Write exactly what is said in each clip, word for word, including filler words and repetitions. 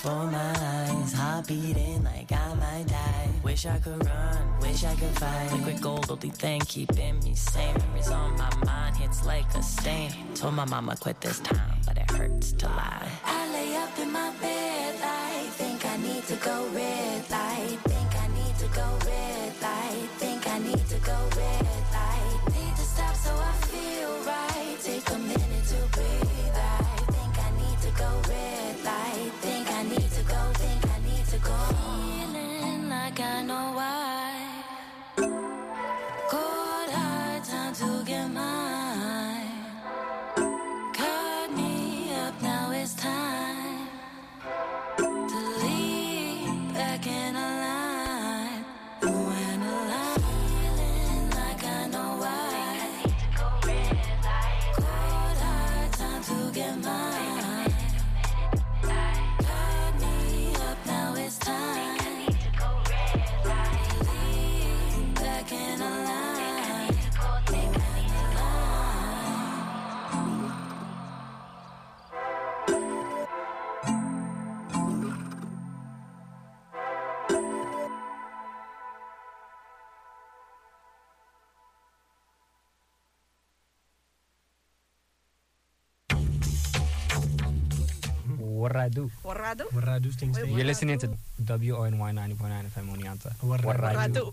for my eyes, heart beating like I might die. Wish I could run, wish I could fight. Liquid gold, only thing keeping me sane. Memories on my mind, hits like a stain. Told my mama quit this time, but it hurts to lie. I lay up in my bed, I think I need to go red light. Think I need to go red light. Think I need to go red light. Need to stop so I feel right. Take a minute to breathe. I think I need to go red light. Think I need to go, think I need to go. Feeling like I know why. Cold hard time to get mine. Cut me up, now it's time to leave back in a line. When alive, feeling like I know why. Cold hard time to get mine. Cut me up, now it's time to leave back in a line. Warradu. Warradu? Warradu Sting Sting. You're listening to W O N Y ninety point nine F M Oneonta. Warradu.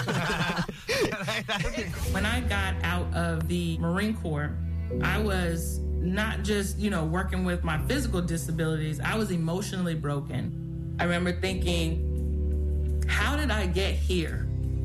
When I got out of the Marine Corps, I was not just, you know, working with my physical disabilities, I was emotionally broken. I remember thinking, how did I get here?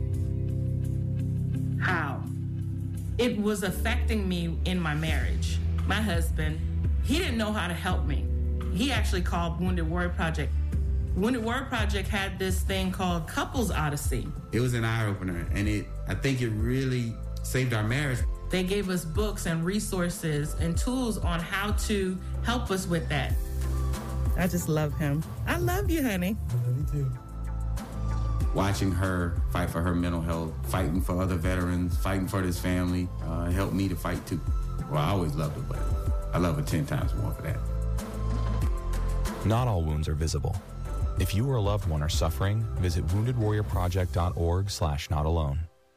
How? It was affecting me in my marriage. My husband, he didn't know how to help me. He actually called Wounded Warrior Project. Wounded Warrior Project had this thing called Couples Odyssey. It was an eye-opener, and it I think it really saved our marriage. They gave us books and resources and tools on how to help us with that. I just love him. I love you, honey. I love you too. Watching her fight for her mental health, fighting for other veterans, fighting for this family, uh, helped me to fight too. Well, I always loved her, but I love her ten times more for that. Not all wounds are visible. If you or a loved one are suffering, visit wounded warrior project dot org slash not alone.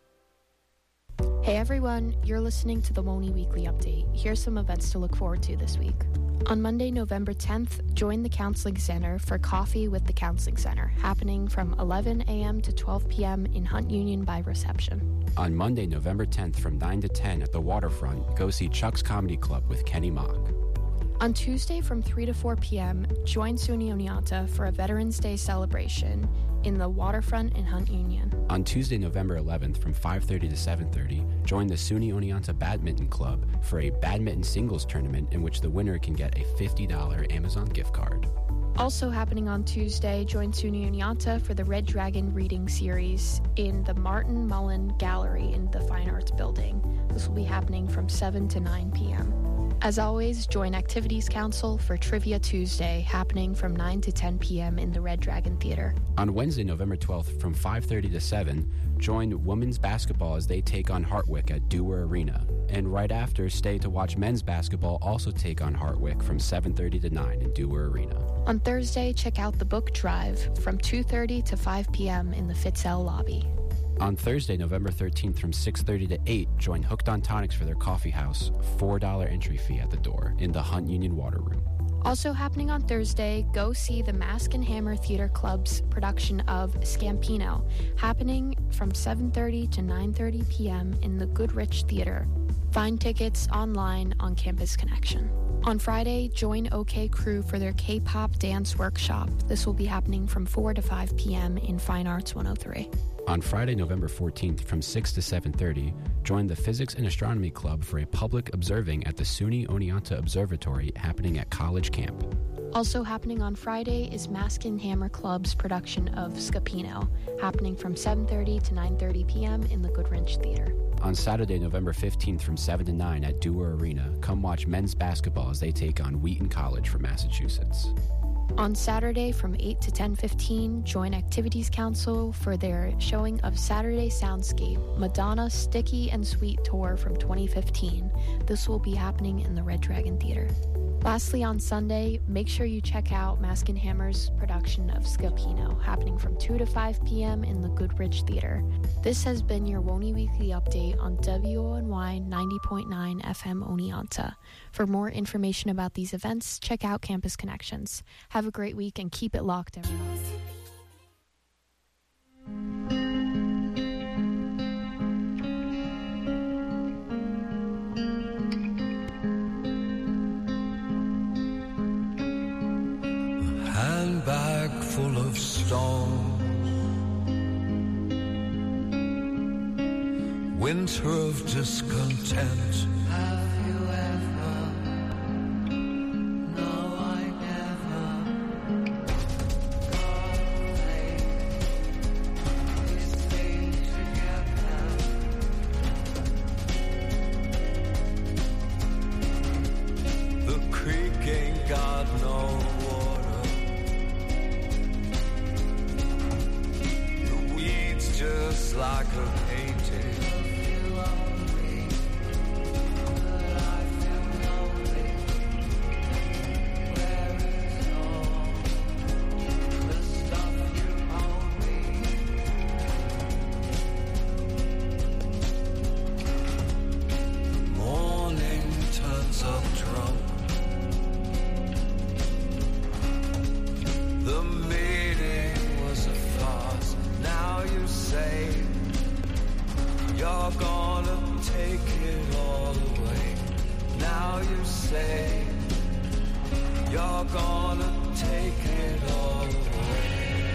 Hey everyone, you're listening to the W O N Y Weekly Update. Here's some events to look forward to this week. On Monday, November tenth, join the Counseling Center for Coffee with the Counseling Center, happening from eleven a.m. to twelve p.m. in Hunt Union by reception. On Monday, November tenth, from nine to ten at the Waterfront, go see Chuck's Comedy Club with Kenny Mock. On Tuesday from three to four p.m., join SUNY Oneonta for a Veterans Day celebration in the Waterfront in Hunt Union. On Tuesday, November eleventh, from five thirty to seven thirty, join the SUNY Oneonta Badminton Club for a badminton singles tournament in which the winner can get a fifty dollars Amazon gift card. Also happening on Tuesday, join SUNY Oneonta for the Red Dragon reading series in the Martin Mullen Gallery in the Fine Arts Building. This will be happening from seven to nine p.m. As always, join Activities Council for Trivia Tuesday, happening from nine to ten p.m. in the Red Dragon Theater. On Wednesday, November twelfth, from five thirty to seven, join women's basketball as they take on Hartwick at Dewar Arena. And right after, stay to watch men's basketball also take on Hartwick from seven thirty to nine in Dewar Arena. On Thursday, check out the book drive from two thirty to five p.m. in the Fitzell lobby. On Thursday, November thirteenth, from six thirty to eight, join Hooked on Tonics for their coffee house, four dollars entry fee at the door, in the Hunt Union Water Room. Also happening on Thursday, go see the Mask and Hammer Theater Club's production of Scampino, happening from seven thirty to nine thirty p.m. in the Goodrich Theater. Find tickets online on Campus Connection. On Friday, join OK Crew for their K-pop dance workshop. This will be happening from four to five p.m. in Fine Arts one oh three. On Friday, November fourteenth, from six to seven thirty, join the Physics and Astronomy Club for a public observing at the SUNY Oneonta Observatory happening at College Camp. Also happening on Friday is Mask and Hammer Club's production of Scapino, happening from seven thirty to nine thirty p.m. in the Goodrich Theater. On Saturday, November fifteenth, from seven to nine at Dewar Arena, come watch men's basketball as they take on Wheaton College from Massachusetts. On Saturday from eight to ten fifteen, join Activities Council for their showing of Saturday Soundscape, Madonna Sticky and Sweet Tour from twenty fifteen. This will be happening in the Red Dragon Theater. Lastly, on Sunday, make sure you check out Mask and Hammer's production of Scapino, happening from two to five p.m. in the Goodrich Theater. This has been your Woni Weekly Update on W O N Y ninety point nine F M Oneonta. For more information about these events, check out Campus Connections. Have a great week and keep it locked, everyone. Handbag full of stones, winter of discontent. Have you ever? No, I never. God made these things together. The creek ain't got no just like a painting. Morning turns up drunk. The meeting was a farce. Now you say you're gonna take it all away. Now you say you're gonna take it all away.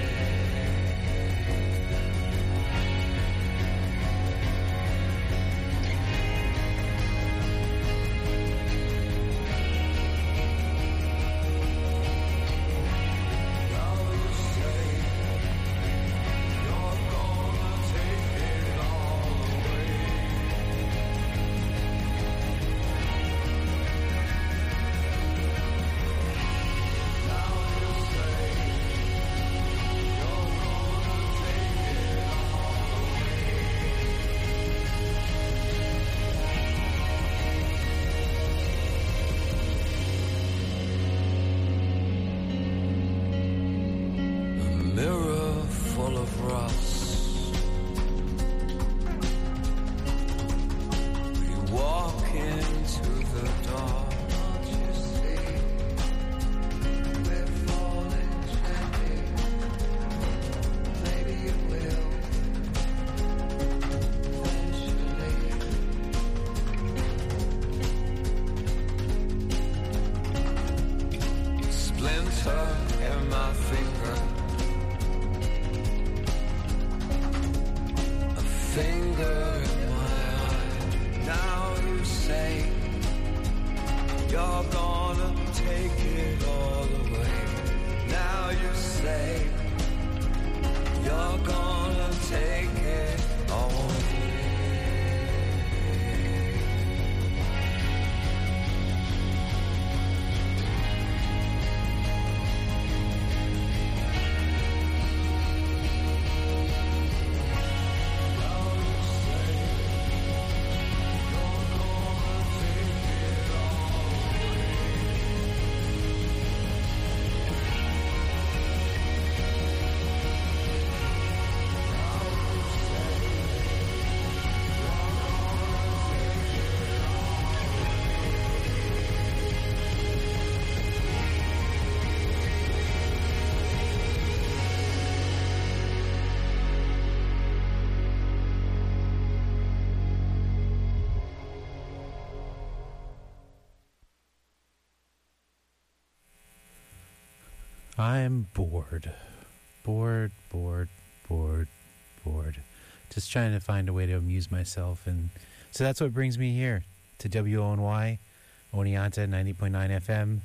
I'm bored. Bored, bored, bored, bored. Just trying to find a way to amuse myself. And so that's what brings me here to W O N Y, Oneonta ninety point nine F M,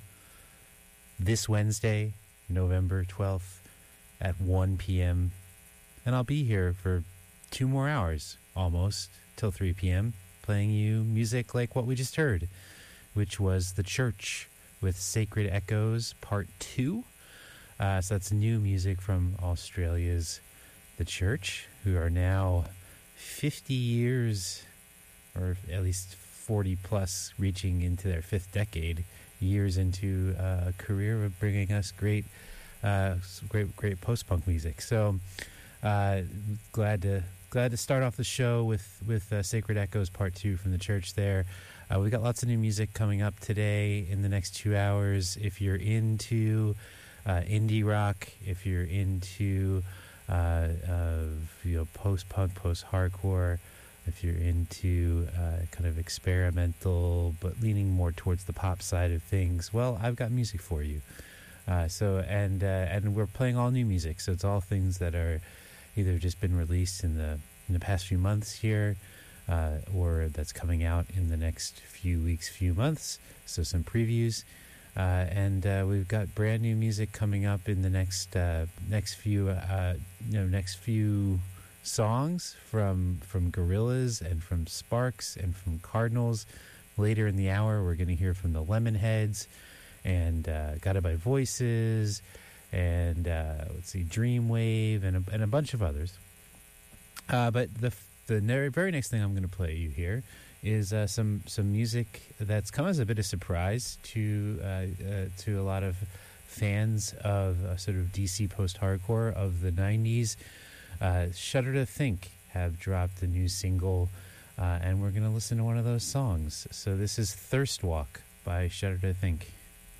this Wednesday, November twelfth at one p.m. And I'll be here for two more hours, almost, till three p.m., playing you music like what we just heard, which was The Church with Sacred Echoes Part two. Uh, so that's new music from Australia's The Church, who are now fifty years, or at least forty plus, reaching into their fifth decade years into uh, a career of bringing us great, uh, great, great post-punk music. So uh, glad to glad to start off the show with with uh, Sacred Echoes Part Two from the church. There, uh, we got lots of new music coming up today in the next two hours. If you're into uh, indie rock, if you're into uh, uh, you know post-punk, post-hardcore. If you're into uh, kind of experimental, but leaning more towards the pop side of things, well, I've got music for you. Uh, so and uh, and we're playing all new music, so it's all things that are either just been released in the in the past few months here, uh, or that's coming out in the next few weeks, few months. So some previews, uh, and uh, we've got brand new music coming up in the next uh, next few uh, you know next few. songs from from Gorillaz and from Sparks and from Cardinals. Later in the hour, we're going to hear from the Lemonheads and uh, Guided by Voices and uh, let's see, Dreamwave and a, and a bunch of others. Uh, but the the very next thing I'm going to play you here is uh, some some music that's come as a bit of surprise to uh, uh, to a lot of fans of uh, sort of D C post-hardcore of the nineties. Uh, Shudder to Think have dropped a new single, uh, and we're going to listen to one of those songs. So this is Thirst Walk by Shudder to Think.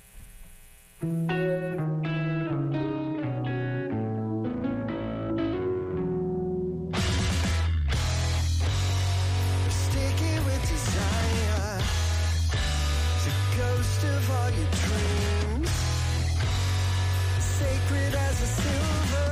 Sticky with desire, the ghost of all your dreams, sacred as a silver.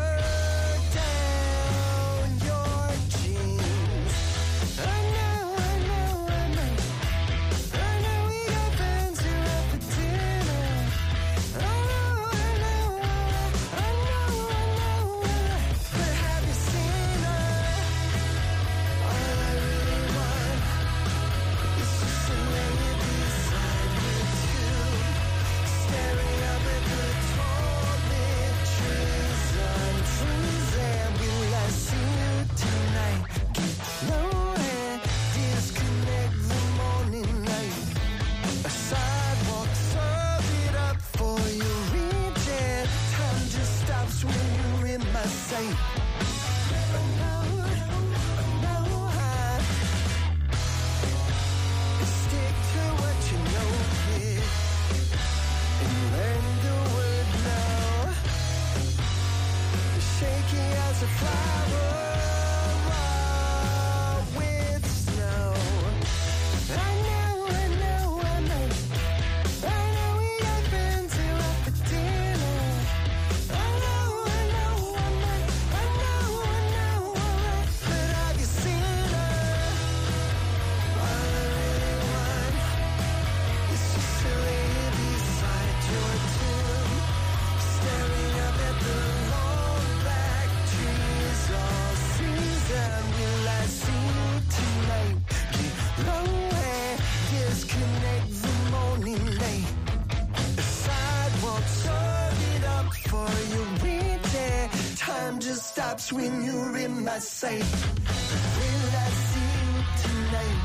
When you're in my sight, will I see you tonight?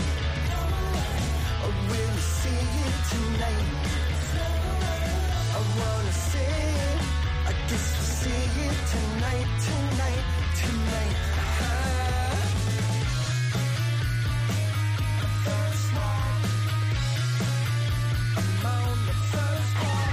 Or will you see you tonight? I wanna see it, I guess we'll see it tonight, tonight, tonight. First walk, I'm on the first walk.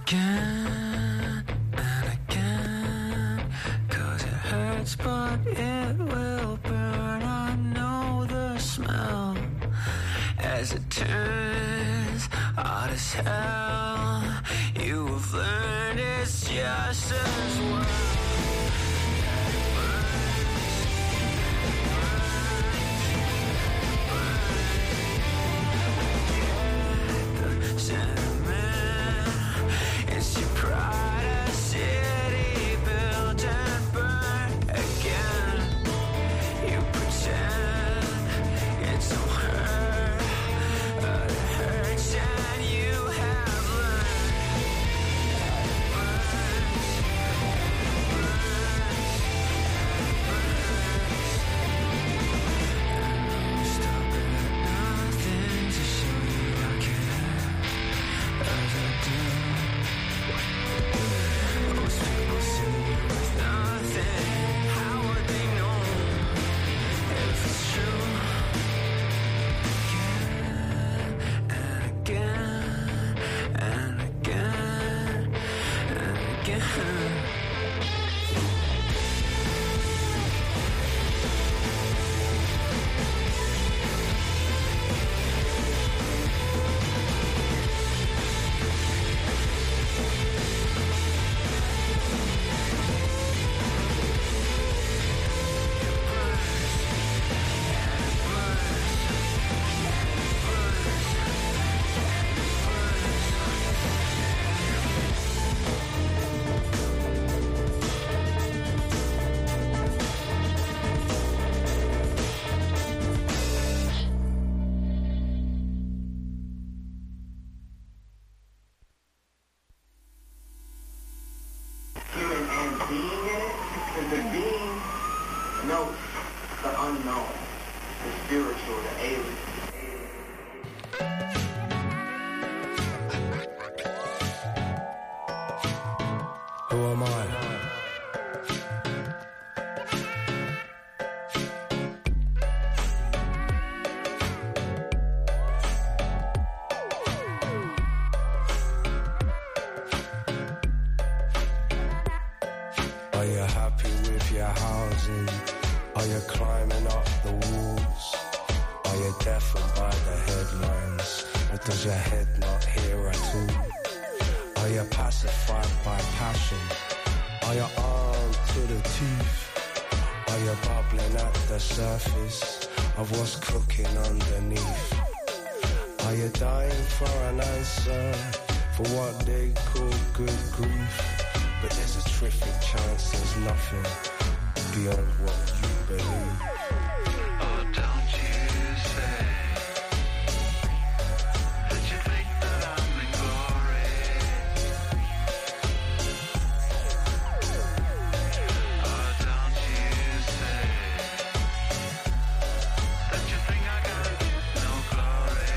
again and again, 'cause it hurts but it will burn. I know the smell as it turns hot as hell. You have learned it's just as well. It's your pride, a city built and burned again. You pretend it don't hurt, but it hurts and you have learned that it burns, it burns, it burns. And I'm stop at nothing to show you I care as I do. Most people see you with nothing. How would they know if it's true? Again and again and again. Human and being in it, because the being knows the unknown, the spiritual, the alien. Who am I? Are you happy with your housing? Are you climbing up the walls? Are you deafened by the headlines? Or does your head not hear at all? Are you pacified by passion? Are you armed to the teeth? Are you bubbling at the surface of what's cooking underneath? Are you dying for an answer for what they call good grief? But there's a terrific chance there's nothing beyond what you believe. Oh, don't you say that you think that I'm in glory. Oh, don't you say that you think I got no glory.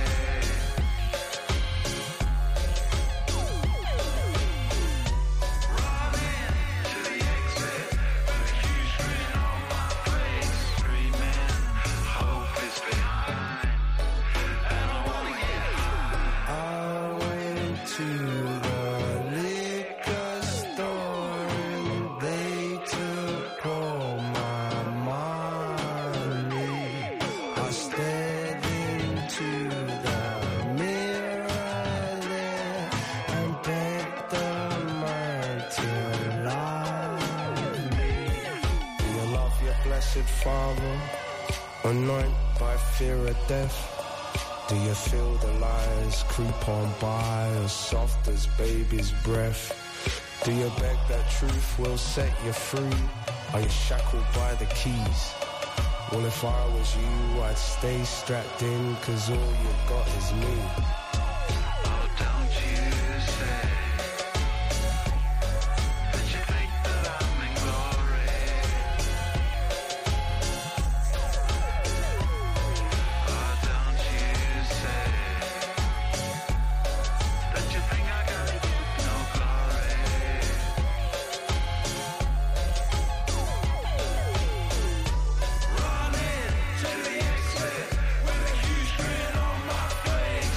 Father, anointed by fear of death. Do you feel the lies creep on by as soft as baby's breath? Do you beg that truth will set you free? Are you shackled by the keys? Well, if I was you, I'd stay strapped in, 'cause all you got is me. Oh, don't you say that you think that I'm in glory. Oh, don't you say that you think I got no glory. Running to the exit with a huge grin on my face.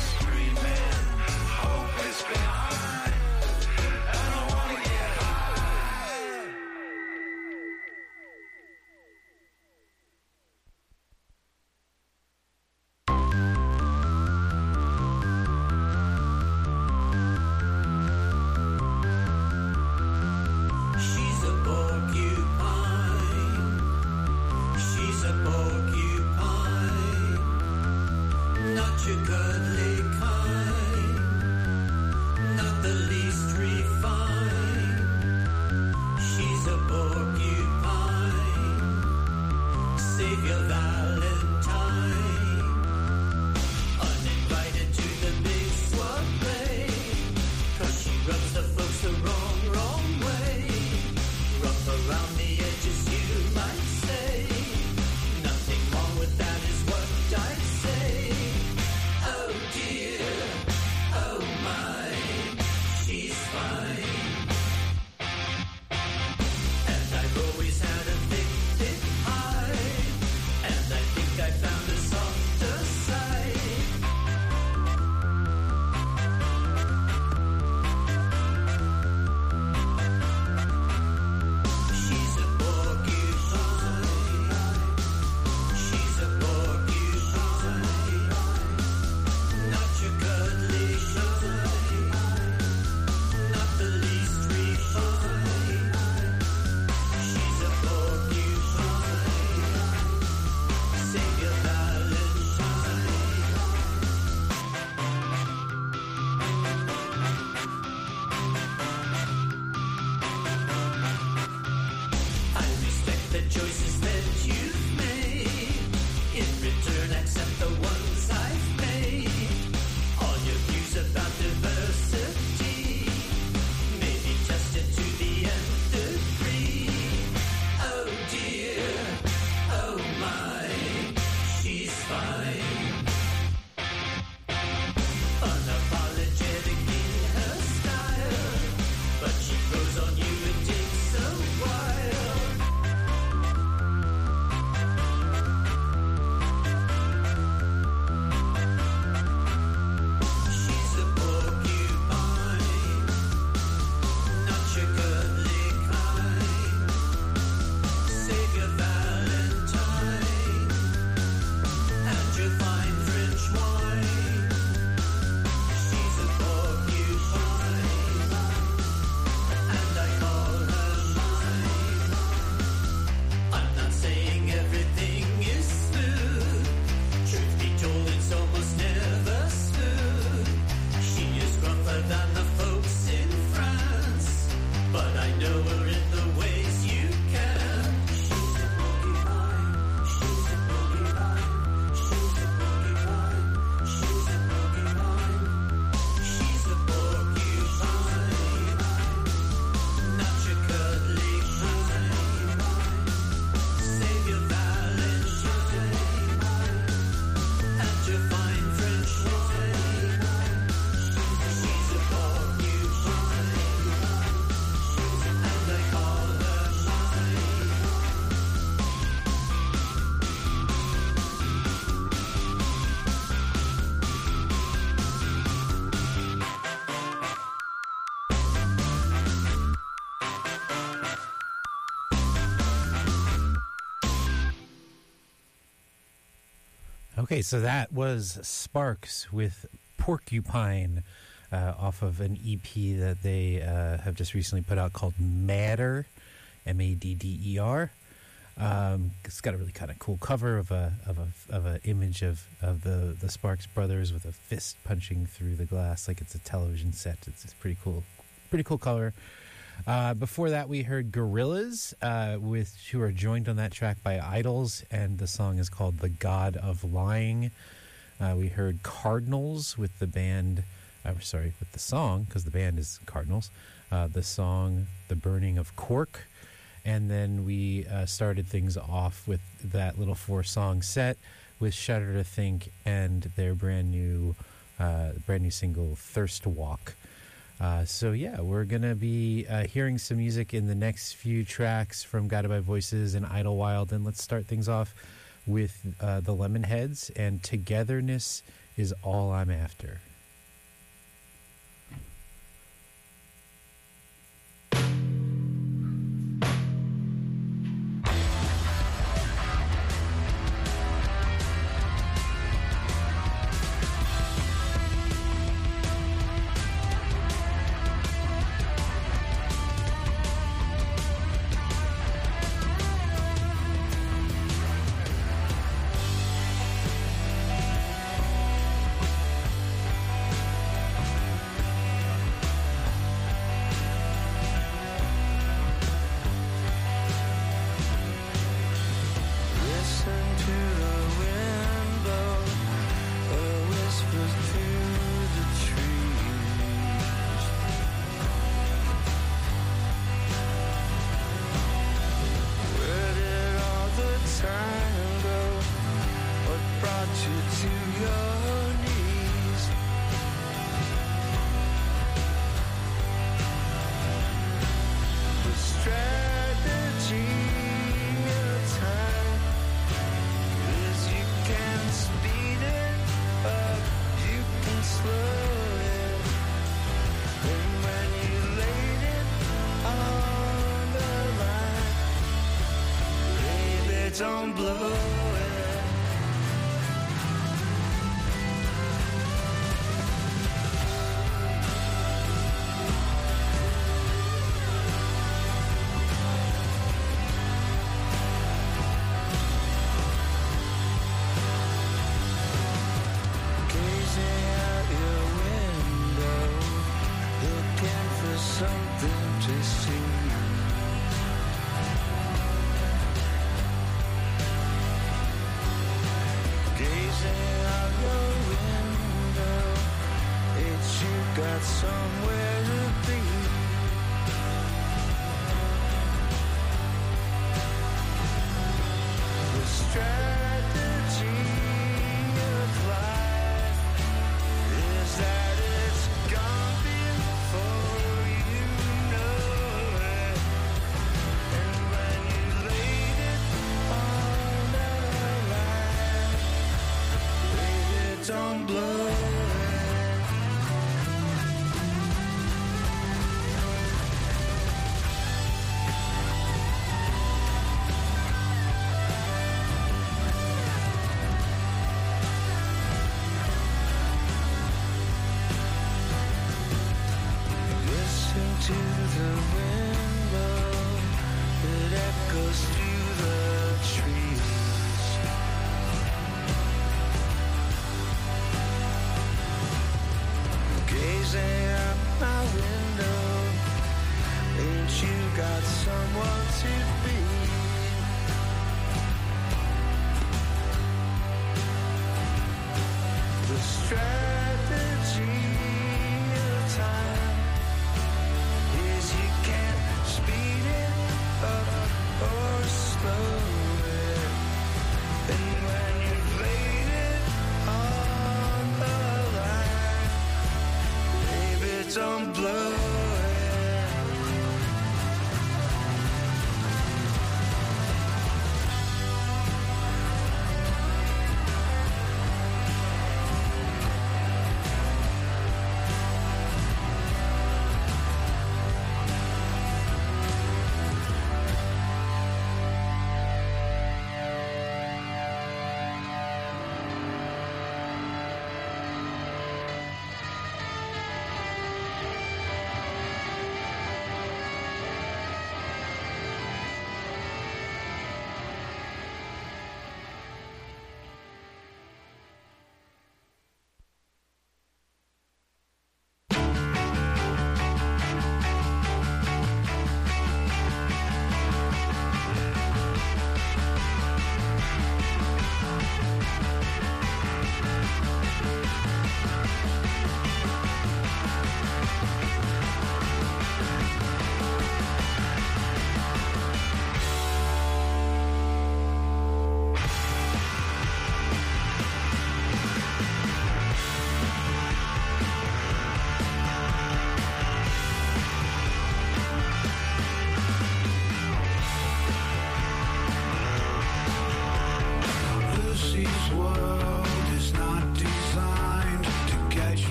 Okay, so that was Sparks with Porcupine uh, off of an E P that they uh, have just recently put out called Madder, M A D D E R. Um, it's got a really kind of cool cover of a of a of an image of, of the, the Sparks brothers with a fist punching through the glass like it's a television set. It's, it's pretty cool, pretty cool cover. Uh, before that, we heard Gorillaz, uh, with who are joined on that track by Idols, and the song is called "The God of Lying." Uh, we heard Cardinals with the band, uh, sorry, with the song because the band is Cardinals. Uh, the song "The Burning of Cork." And then we uh, started things off with that little four-song set with Shudder to Think and their brand new, uh, brand new single "Thirst Walk." Uh, so yeah, we're gonna be uh, hearing some music in the next few tracks from Guided by Voices and Idlewild, and let's start things off with uh, the Lemonheads and "Togetherness Is All I'm After."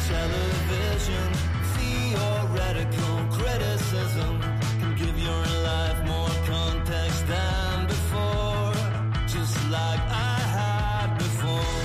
television. Theoretical criticism can give your life more context than before, just like I had before.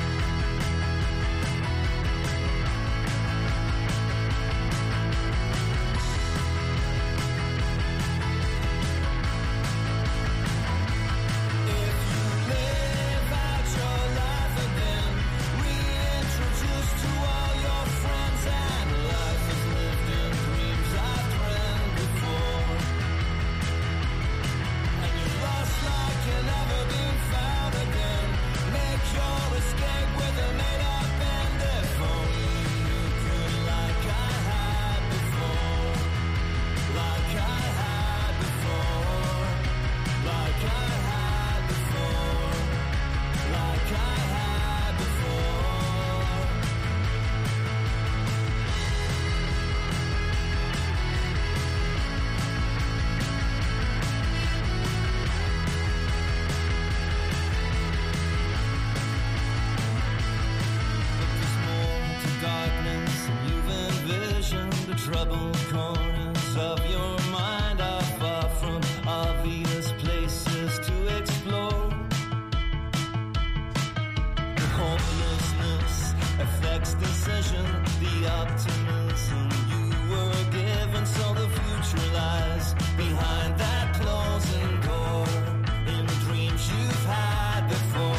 Troubled corners of your mind are far from obvious places to explore. The hopelessness affects decision, the optimism you were given, so the future lies behind that closing door in dreams you've had before.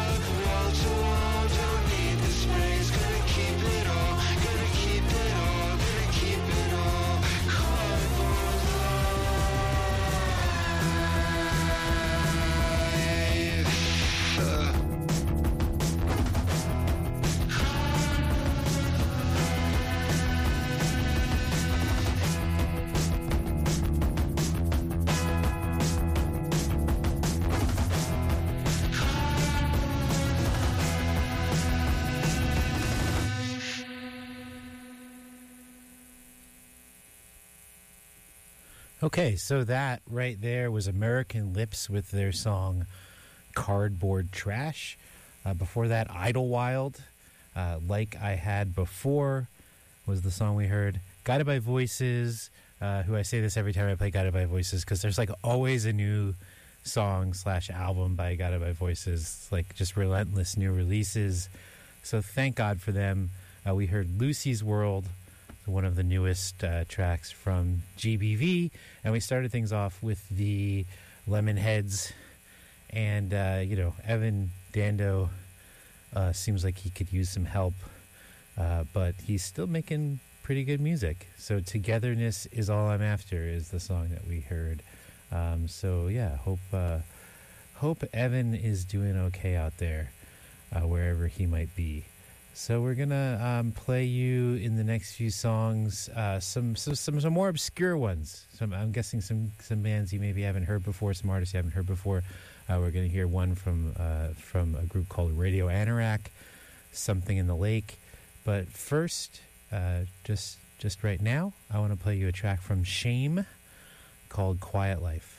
Keep it all, Okay, so that right there was American Lips with their song Cardboard Trash. Uh, before that, Idlewild, uh, Like I Had Before, was the song we heard. Guided by Voices, uh, who I say this every time I play Guided by Voices, because there's like always a new song slash album by Guided by Voices, like just relentless new releases. So thank God for them. Uh, we heard Lucy's World, one of the newest uh, tracks from G B V, and we started things off with the Lemonheads. And, uh, you know, Evan Dando uh, seems like he could use some help, uh, but he's still making pretty good music. So Togetherness Is All I'm After is the song that we heard. Um, so, yeah, hope uh, hope Evan is doing okay out there, uh, wherever he might be. So we're going to um, play you in the next few songs uh, some, some some some more obscure ones. Some I'm guessing some, some bands you maybe haven't heard before, some artists you haven't heard before. Uh, we're going to hear one from uh, from a group called Radio Anorak, Something in the Lake. But first, uh, just just right now, I want to play you a track from Shame called Quiet Life.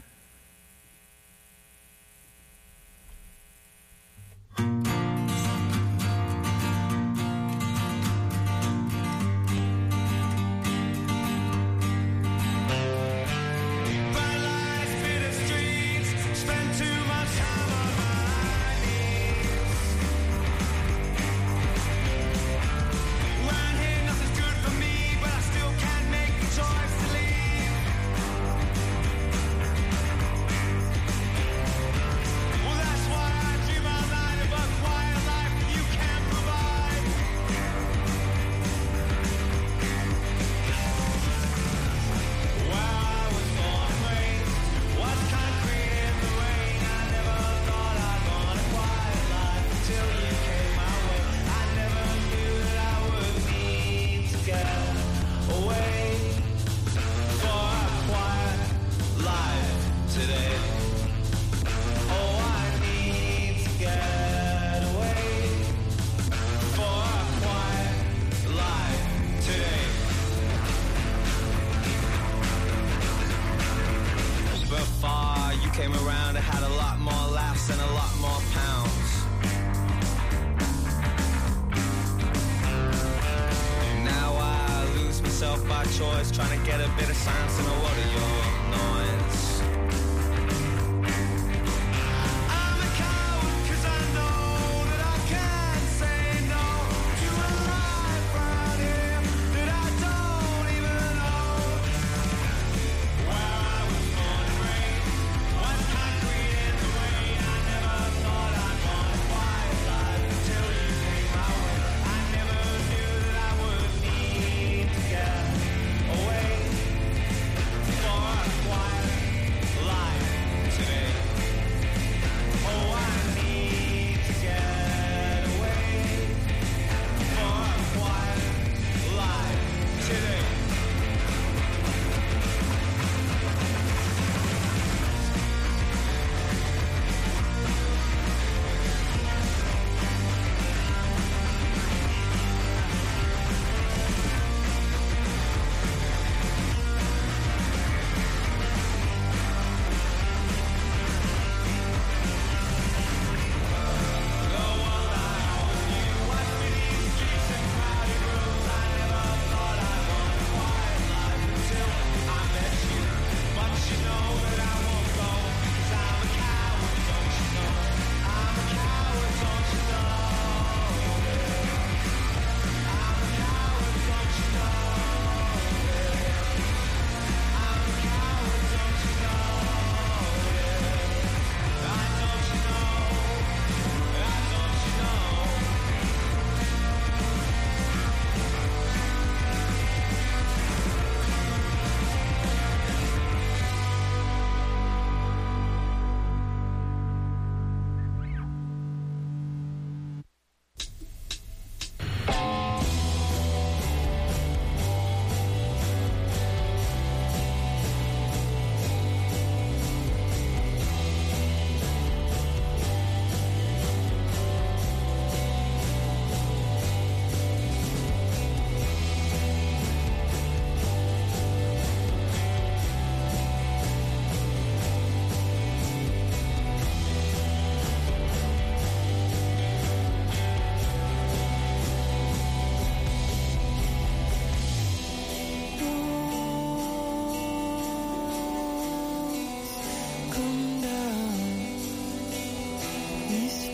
Away for a quiet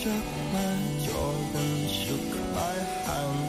struck my jaw, then shook my hand.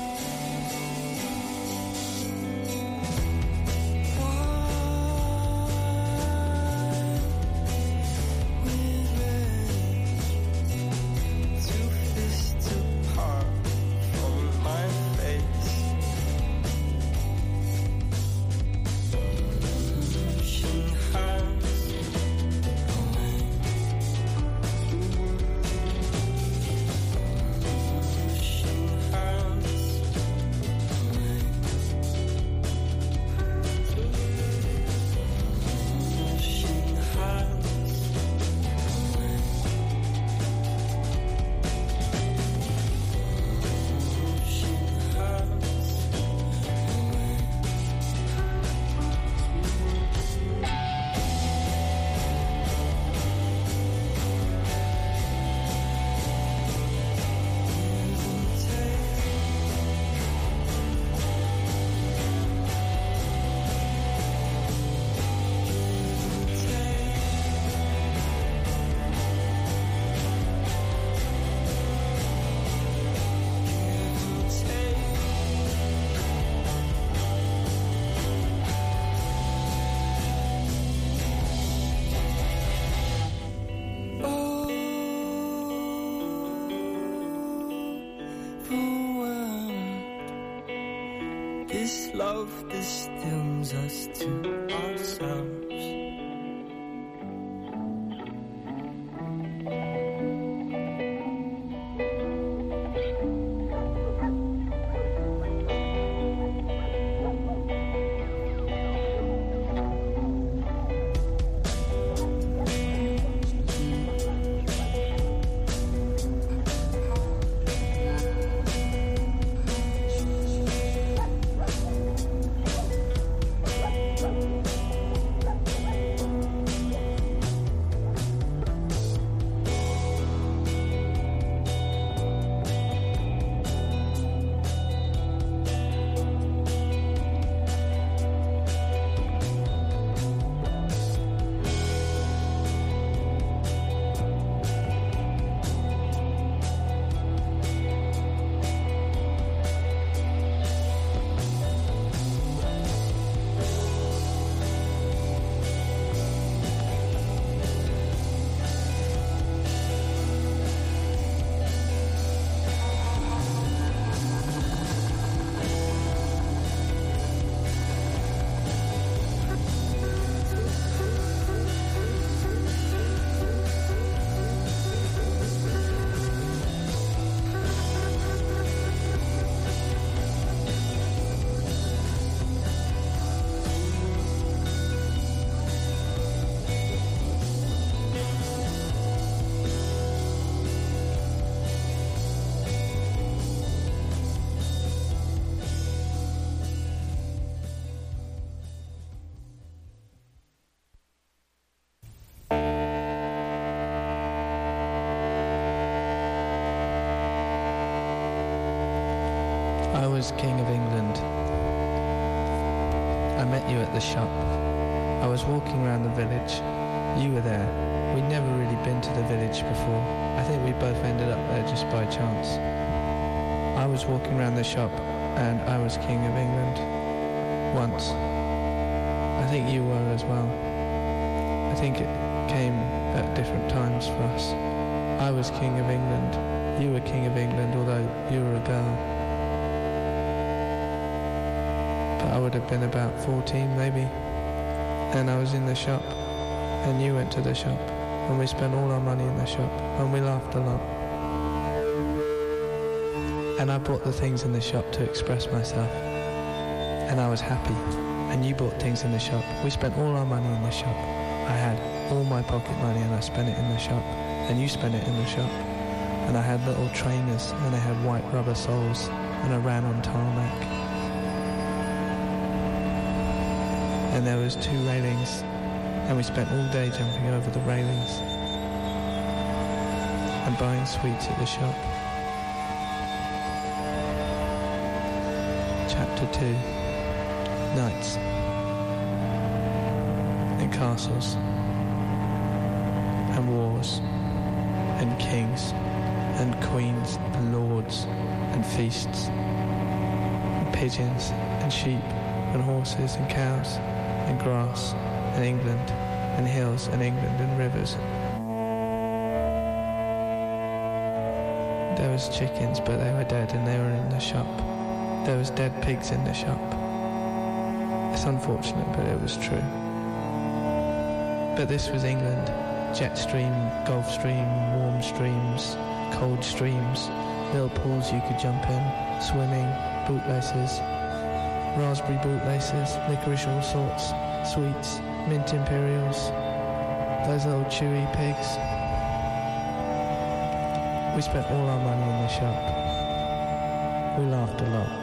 This love distills us to ourselves. I was King of England. I met you at the shop. I was walking around the village. You were there. We'd never really been to the village before. I think we both ended up there just by chance. I was walking around the shop and I was King of England. Once. I think you were as well. I think it came at different times for us. I was King of England. You were King of England, although you were a girl. I would have been about fourteen maybe, and I was in the shop and you went to the shop and we spent all our money in the shop and we laughed a lot, and I bought the things in the shop to express myself and I was happy, and you bought things in the shop. We spent all our money in the shop. I had all my pocket money and I spent it in the shop, and you spent it in the shop, and I had little trainers and they had white rubber soles and I ran on tarmac. And there was two railings, and we spent all day jumping over the railings and buying sweets at the shop. Chapter two. Knights and castles and wars and kings and queens and lords and feasts, and pigeons and sheep and horses and cows and grass and England and hills and England and rivers. There was chickens, but they were dead and they were in the shop. There was dead pigs in the shop. It's unfortunate, but it was true. But this was England. Jet stream, Gulf Stream, warm streams, cold streams, little pools you could jump in, swimming, bootlaces, raspberry bootlaces, licorice all sorts, sweets, mint imperials, those little chewy pigs. We spent all our money in the shop. We laughed a lot.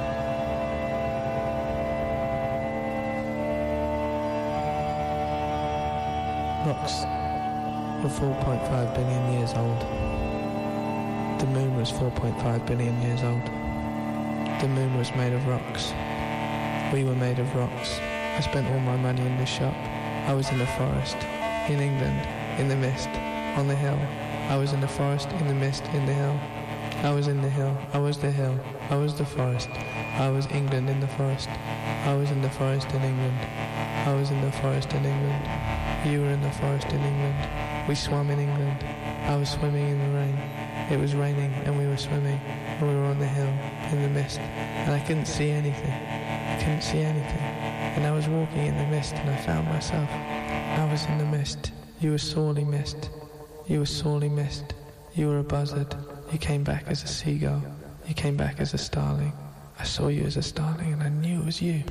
Rocks were four point five billion years old. The moon was four point five billion years old. The moon was made of rocks. We were made of rocks. I spent all my money in the shop. I was in the forest, in England, in the mist, on the hill. I was in the forest, in the mist, in the hill. I was in the hill, I was the hill, I was the forest. I was England in the forest. I was in the forest in England. I was in the forest in England. You were in the forest in England. We swam in England. I was swimming in the rain. It was raining and we were swimming. And we were on the hill, in the mist. And I couldn't see anything. I couldn't see anything. And I was walking in the mist and I found myself. I was in the mist. You were sorely missed. You were sorely missed. You were a buzzard. You came back as a seagull. You came back as a starling. I saw you as a starling and I knew it was you.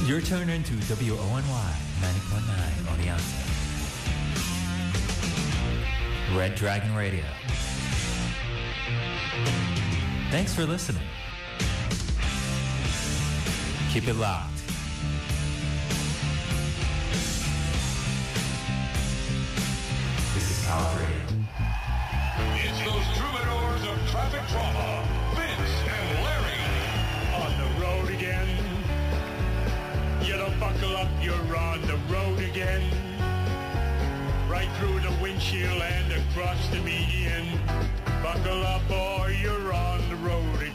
You're tuned into W O N Y ninety point nine Oneonta. Red Dragon Radio. Thanks for listening. Keep it locked. This is Power Radio. It's those troubadours of traffic drama, Vince and Larry. On the road again. You don't buckle up, you're on the road again. Right through the windshield and across the median. Buckle up or you're on the road again.